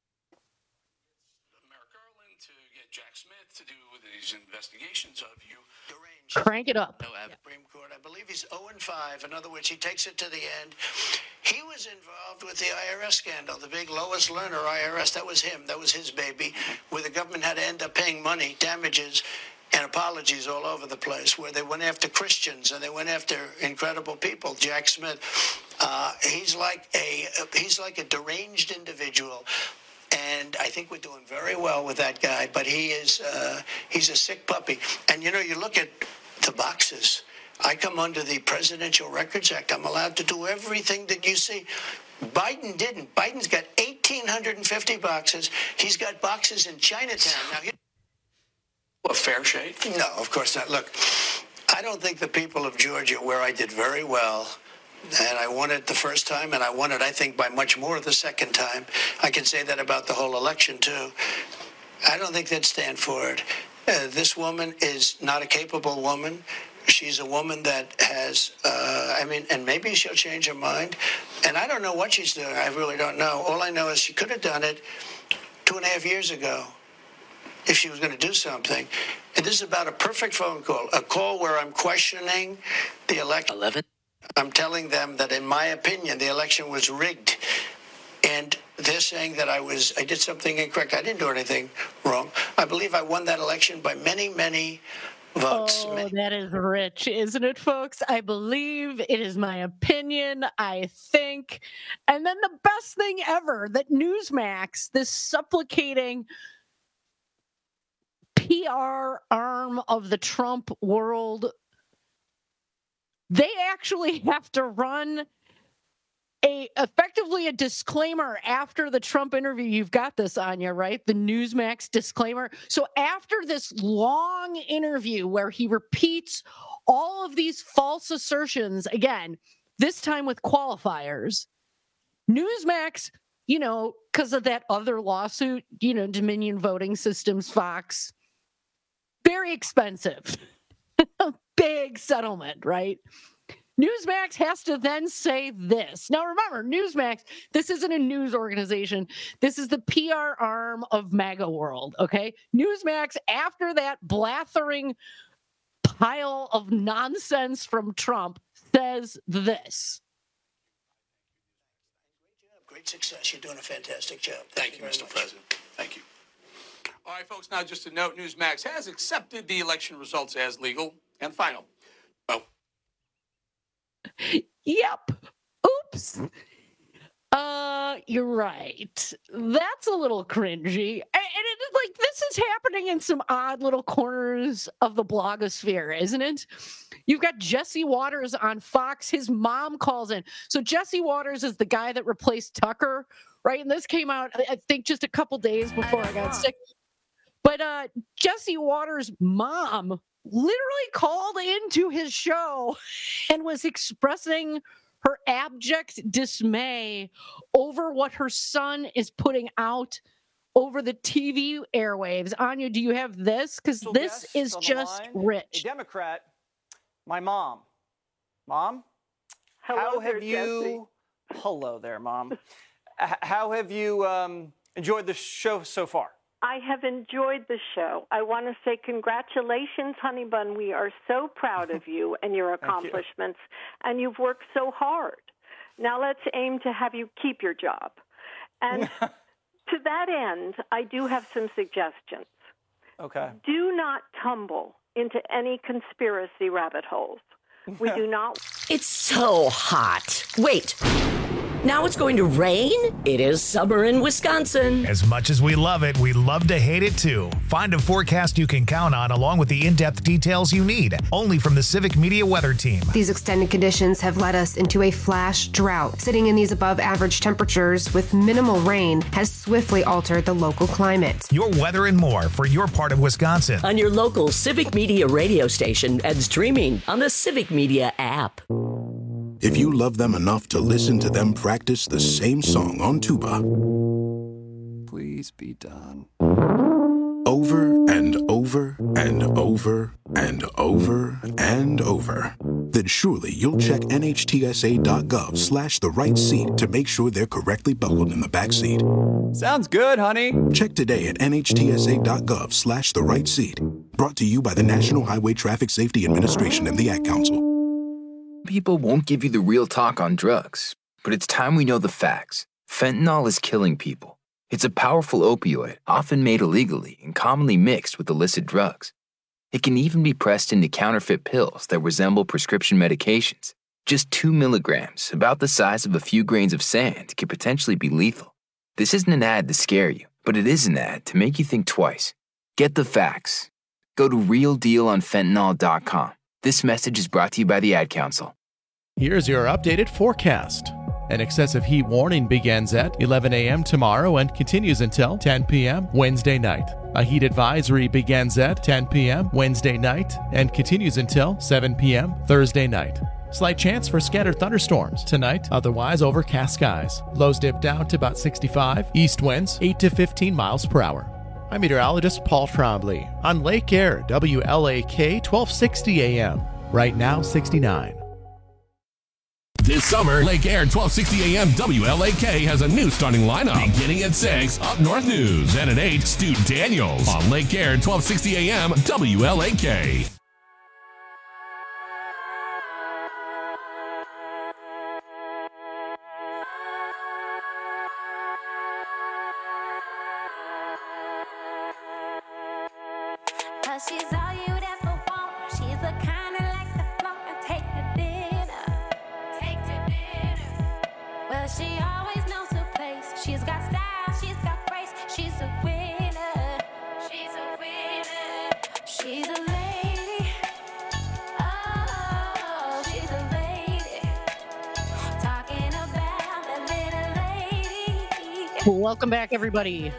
Merrick Garland to get Jack Smith to do these investigations of you. Crank it up. Supreme Court, I he's 0-5. In other words, he takes it to the end. He was involved with the IRS scandal, the big Lois Lerner IRS. That was him. That was his baby, where the government had to end up paying money, damages, and apologies all over the place, where they went after Christians and they went after incredible people. Jack Smith, he's like a deranged individual. And I think we're doing very well with that guy, but he's a sick puppy. And, you know, you look at the boxes. I come under the Presidential Records Act. I'm allowed to do everything that you see. Biden didn't. Biden's got 1,850 boxes. He's got boxes in Chinatown. Now, a fair shake? No, of course not. Look, I don't think the people of Georgia, where I did very well, and I won it the first time, and I won it, I think, by much more the second time. I can say that about the whole election, too. I don't think they'd stand for it. This woman is not a capable woman. She's a woman that has, and maybe she'll change her mind. And I don't know what she's doing. I really don't know. All I know is she could have done it 2.5 years ago if she was going to do something. And this is about a perfect phone call, a call where I'm questioning the election. 11. I'm telling them that, in my opinion, the election was rigged. And they're saying that I did something incorrect. I didn't do anything wrong. I believe I won that election by many, many votes. Oh, that is rich, isn't it, folks? I believe, it is my opinion, I think. And then the best thing ever, that Newsmax, this supplicating PR arm of the Trump world, they actually have to run effectively a disclaimer after the Trump interview. You've got this, Anya, right? The Newsmax disclaimer. So after this long interview where he repeats all of these false assertions, again, this time with qualifiers, Newsmax, you know, because of that other lawsuit, you know, Dominion Voting Systems, Fox, very expensive. Big settlement, right? Newsmax has to then say this. Now, remember, Newsmax, this isn't a news organization. This is the PR arm of MAGA world, okay? Newsmax, after that blathering pile of nonsense from Trump, says this. Great success. You're doing a fantastic job. Thank you, Mr. President. Thank you. All right, folks, now just a note, Newsmax has accepted the election results as legal and final. Oh. Yep. Oops. You're right. That's a little cringy. And it is like, this is happening in some odd little corners of the blogosphere, isn't it? You've got Jesse Waters on Fox. His mom calls in. So Jesse Waters is the guy that replaced Tucker, right? And this came out, I think, just a couple days before I got sick. But Jesse Waters' mom literally called into his show and was expressing her abject dismay over what her son is putting out over the TV airwaves. Anya, do you have this? Because this is just rich. A Democrat, my mom. Mom? Hello, how have you... Jesse. Hello there, Mom. How have you enjoyed the show so far? I have enjoyed the show. I want to say congratulations, Honey Bun. We are so proud of you and your accomplishments, and you've worked so hard. Now let's aim to have you keep your job. And to that end, I do have some suggestions. Okay. Do not tumble into any conspiracy rabbit holes. We do not. It's so hot. Wait. Now it's going to rain? It is summer in Wisconsin. As much as we love it, we love to hate it too. Find a forecast you can count on along with the in-depth details you need. Only from the Civic Media Weather Team. These extended conditions have led us into a flash drought. Sitting in these above average temperatures with minimal rain has swiftly altered the local climate. Your weather and more for your part of Wisconsin. On your local Civic Media radio station and streaming on the Civic Media app. If you love them enough to listen to them practice the same song on tuba, please be done. Over and over and over and over and over, then surely you'll check NHTSA.gov/the right seat to make sure they're correctly buckled in the back seat. Sounds good, honey. Check today at NHTSA.gov/the right seat. Brought to you by the National Highway Traffic Safety Administration and the Ad Council. people won't give you the real talk on drugs, but it's time we know the facts. Fentanyl is killing people. It's a powerful opioid, often made illegally and commonly mixed with illicit drugs. It can even be pressed into counterfeit pills that resemble prescription medications. Just 2 milligrams, about the size of a few grains of sand, could potentially be lethal. This isn't an ad to scare you, but it is an ad to make you think twice. Get the facts. Go to realdealonfentanyl.com. This message is brought to you by the Ad Council. Here's your updated forecast. An excessive heat warning begins at 11 a.m. tomorrow and continues until 10 p.m. Wednesday night. A heat advisory begins at 10 p.m. Wednesday night and continues until 7 p.m. Thursday night. Slight chance for scattered thunderstorms tonight, otherwise overcast skies. Lows dip down to about 65, east winds 8 to 15 miles per hour. I'm meteorologist Paul Trombley on Lake Air, WLAK 1260 AM. Right now, 69. This summer, Lake Air 1260 AM WLAK has a new starting lineup. Beginning at 6, Up North News. And at 8, Stu Daniels on Lake Air 1260 AM WLAK. She's all you ever want. She's the kind of like the flow and take to dinner. Take to dinner. Well, she always knows her place. She's got style, she's got grace. She's a winner. She's a winner. She's a lady. Oh, she's a lady. Talking about that little lady. Welcome back, everybody.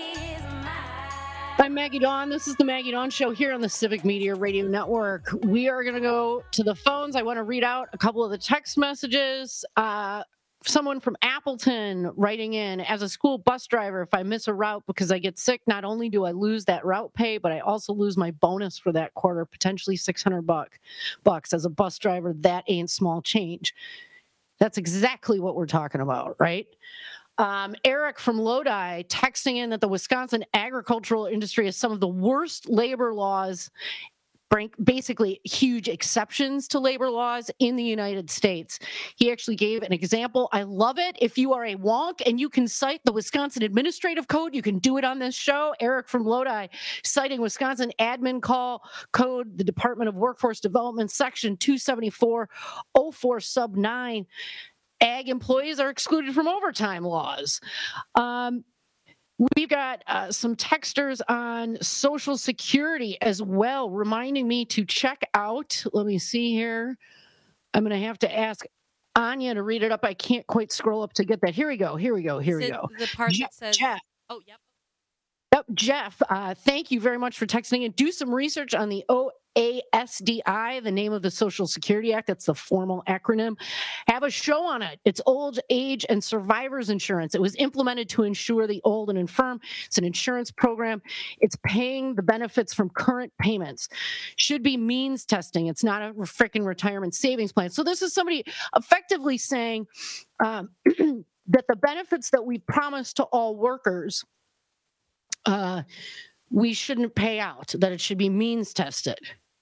I'm Maggie Dawn. This is the Maggie Dawn Show here on the Civic Media Radio Network. We are going to go to the phones. I want to read out a couple of the text messages. Someone from Appleton writing in, as a school bus driver, if I miss a route because I get sick, not only do I lose that route pay, but I also lose my bonus for that quarter, potentially $600 bucks. As a bus driver, that ain't small change. That's exactly what we're talking about, right? Eric from Lodi texting in that the Wisconsin agricultural industry has some of the worst labor laws, basically huge exceptions to labor laws in the United States. He actually gave an example. I love it. If you are a wonk and you can cite the Wisconsin Administrative Code, you can do it on this show. Eric from Lodi citing Wisconsin Admin Call Code, the Department of Workforce Development, Section 274.04 sub 9. Ag employees are excluded from overtime laws. We've got some texters on Social Security as well, reminding me to check out. Let me see here. I'm going to have to ask Anya to read it up. I can't quite scroll up to get that. Here we go. The part that says, Jeff. oh, yep. Yep, Jeff, thank you very much for texting in. Do some research on the OASDI, the name of the Social Security Act. That's the formal acronym. Have a show on it. It's old age and survivors insurance. It was implemented to insure the old and infirm. It's an insurance program. It's paying the benefits from current payments. Should be means testing. It's not a freaking retirement savings plan. So this is somebody effectively saying that the benefits that we promised to all workers, we shouldn't pay out, that it should be means tested.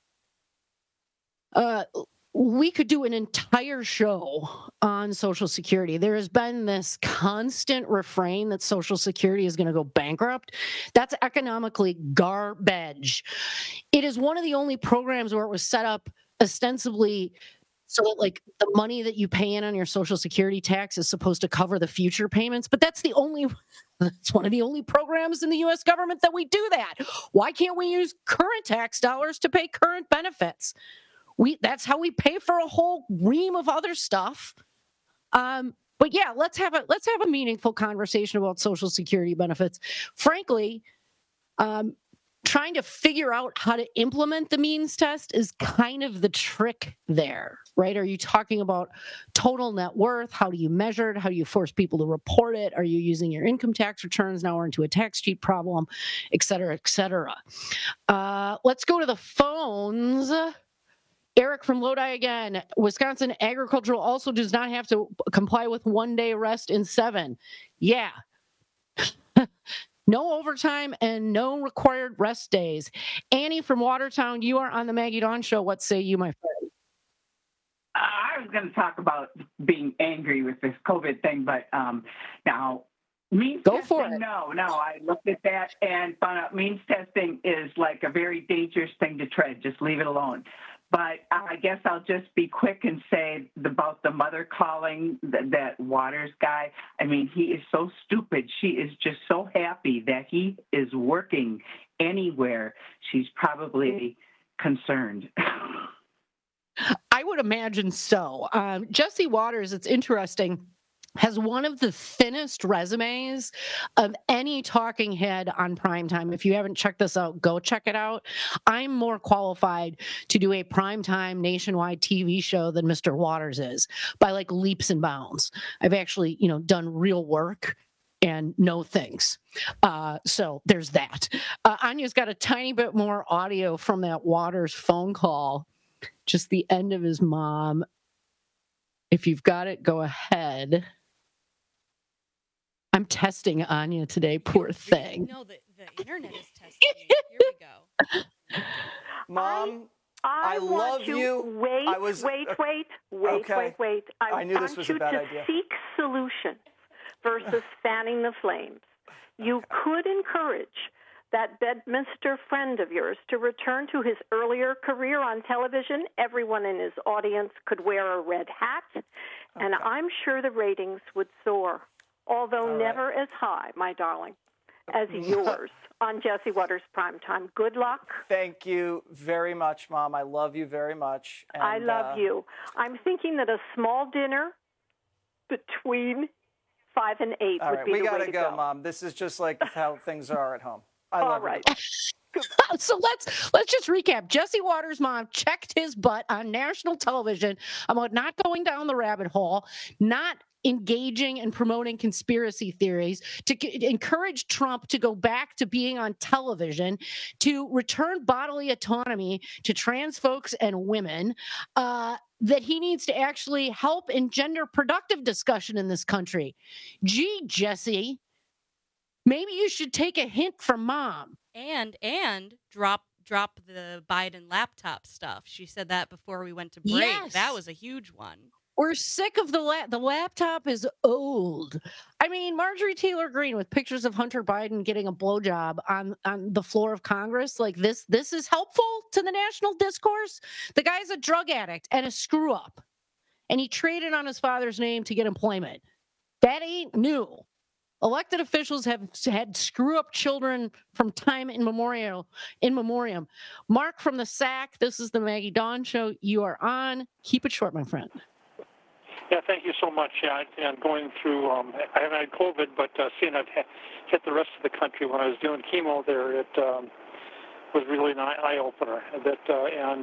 We could do an entire show on Social Security. There has been this constant refrain that Social Security is going to go bankrupt. That's economically garbage. It is one of the only programs where it was set up ostensibly so that, like, the money that you pay in on your Social Security tax is supposed to cover the future payments. But that's one of the only programs in the U.S. government that we do that. Why can't we use current tax dollars to pay current benefits? That's how we pay for a whole ream of other stuff. But yeah, let's have a meaningful conversation about Social Security benefits. Frankly, trying to figure out how to implement the means test is kind of the trick there, right? Are you talking about total net worth? How do you measure it? How do you force people to report it? Are you using your income tax returns? Now we're into a tax cheat problem, et cetera, et cetera. Let's go to the phones. Eric from Lodi again. Wisconsin Agricultural also does not have to comply with 1 day rest in 7. Yeah. No overtime and no required rest days. Annie from Watertown, you are on the Maggie Dawn Show. What say you, my friend? I I was going to talk about being angry with this COVID thing, but now means Go testing, for it. No, I looked at that and found out means testing is like a very dangerous thing to tread. Just leave it alone. But I guess I'll just be quick and say about the mother calling that Waters guy. I mean, he is so stupid. She is just so happy that he is working anywhere. She's probably concerned. I would imagine so. Jesse Waters, it's interesting, has one of the thinnest resumes of any talking head on primetime. If you haven't checked this out, go check it out. I'm more qualified to do a primetime nationwide TV show than Mr. Waters is by like leaps and bounds. I've actually, done real work and know things. So there's that. Anya's got a tiny bit more audio from that Waters phone call, just the end of his mom. If you've got it, go ahead. I'm testing Anya today, poor thing. No, the internet is testing me. Here we go. Mom, I love want you. you. Wait. Okay. I knew this was a bad want idea. you to seek solutions versus fanning the flames. You could encourage that Bedminster friend of yours to return to his earlier career on television. Everyone in his audience could wear a red hat, and I'm sure the ratings would soar, although never as high, my darling, as yours on Jesse Waters Primetime. Good luck. Thank you very much, Mom. I love you very much. And, I love you. I'm thinking that a small dinner between 5 and 8 all would right, be we the way gotta to go, Mom. This is just like how things are at home. I love right. you. So let's just recap. Jesse Waters' mom checked his butt on national television about not going down the rabbit hole, not engaging and promoting conspiracy theories, to encourage Trump to go back to being on television, to return bodily autonomy to trans folks and women, that he needs to actually help in gender productive discussion in this country. Gee, Jesse, maybe you should take a hint from Mom. And drop the Biden laptop stuff. She said that before we went to break. Yes. That was a huge one. We're sick of the laptop is old. I mean, Marjorie Taylor Greene with pictures of Hunter Biden getting a blowjob on the floor of Congress. Like this is helpful to the national discourse. The guy's a drug addict and a screw up, and he traded on his father's name to get employment. That ain't new. Elected officials have had screw up children from time immemorial. In memoriam. Mark from the SAC, this is the Maggie Dawn Show. You are on. Keep it short, my friend. Yeah, thank you so much. Yeah, and going through, I haven't had COVID, but seeing it hit the rest of the country when I was doing chemo there, it was really an eye opener. And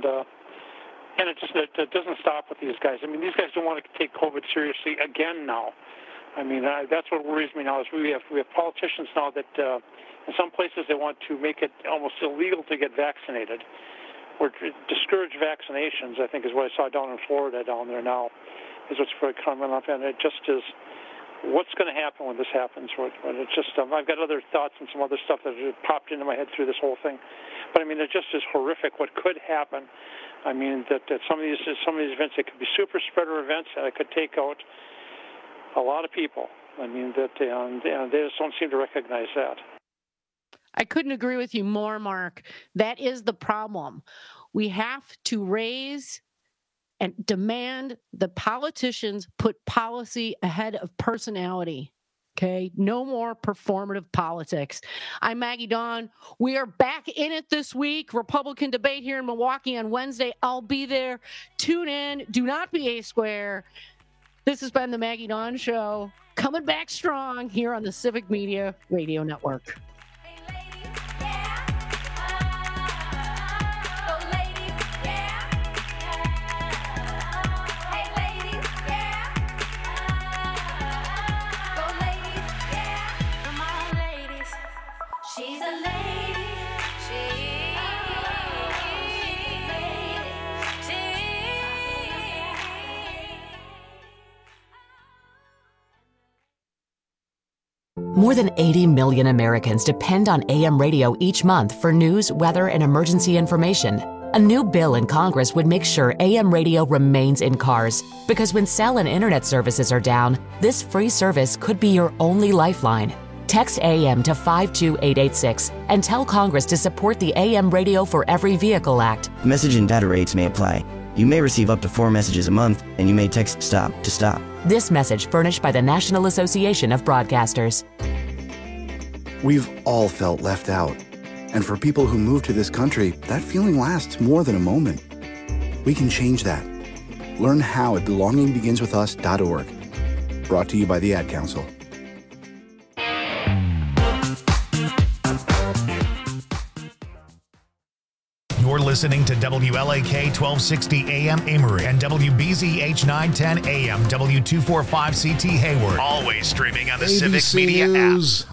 it doesn't stop with these guys. I mean, these guys don't want to take COVID seriously again now. I mean, that's what worries me now is we have politicians now that in some places they want to make it almost illegal to get vaccinated or discourage vaccinations, I think is what I saw down in Florida down there now, is what's coming up. And it just is what's going to happen when this happens. It's just I've got other thoughts and some other stuff that have popped into my head through this whole thing. But, I mean, it just is horrific what could happen. I mean, that some of these events, it could be super spreader events, and it could take out a lot of people. I mean, and they just don't seem to recognize that. I couldn't agree with you more, Mark. That is the problem. We have to raise and demand the politicians put policy ahead of personality. Okay, no more performative politics. I'm Maggie Dawn. We are back in it this week. Republican debate here in Milwaukee on Wednesday. I'll be there. Tune in. Do not be a square. This has been the Maggie Dawn Show, coming back strong here on the Civic Media Radio Network. She's a lady. More than 80 million Americans depend on AM radio each month for news, weather, and emergency information. A new bill in Congress would make sure AM radio remains in cars, because when cell and internet services are down, this free service could be your only lifeline. Text AM to 52886 and tell Congress to support the AM Radio for Every Vehicle Act. Message and data rates may apply. You may receive up to 4 messages a month, and you may text STOP to stop. This message furnished by the National Association of Broadcasters. We've all felt left out. And for people who move to this country, that feeling lasts more than a moment. We can change that. Learn how at belongingbeginswithus.org. Brought to you by the Ad Council. You're listening to WLAK 1260 AM Emory and WBZH 910 AM W245CT Hayward. Always streaming on the ABC Civic Media app. News.